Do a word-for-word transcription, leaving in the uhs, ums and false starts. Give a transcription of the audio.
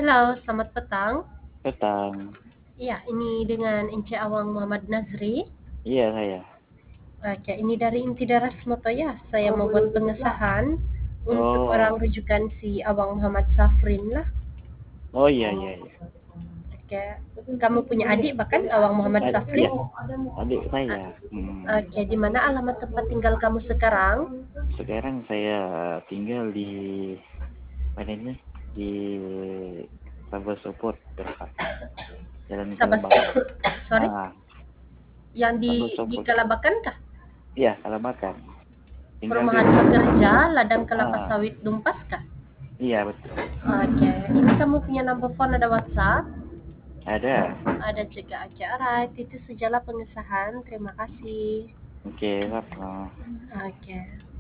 Halo, selamat petang. Petang. Iya, ini dengan Ence Awang Muhammad Nazri. Iya saya. Oke, ini dari Inti Daras Motoya. Saya membuat pengesahan untuk orang Oh, rujukan si Awang Muhammad Safrin lah. oh iya iya iya. Oke, kamu punya adik bahkan Awang Muhammad Ad- Safrin? iya, adik saya. Hmm. Oke, di mana alamat tempat tinggal kamu sekarang? Sekarang saya tinggal di mana ini? Di Sabah Support dekat Jalan Sabas, Kalabakan. sorry, Ah, yang Sabah di di Support. Kalabakan kah? Iya, Kalabakan. Tinggal di Perumahan rumah. pekerja, ladang kelapa Ah, sawit Dumpas kah? iya betul. Oke, ini kamu punya number phone, ada WhatsApp? Ada. Ada juga. Oke, alright. Itu sajalah pengesahan. Terima kasih. Oke, apa? Oke.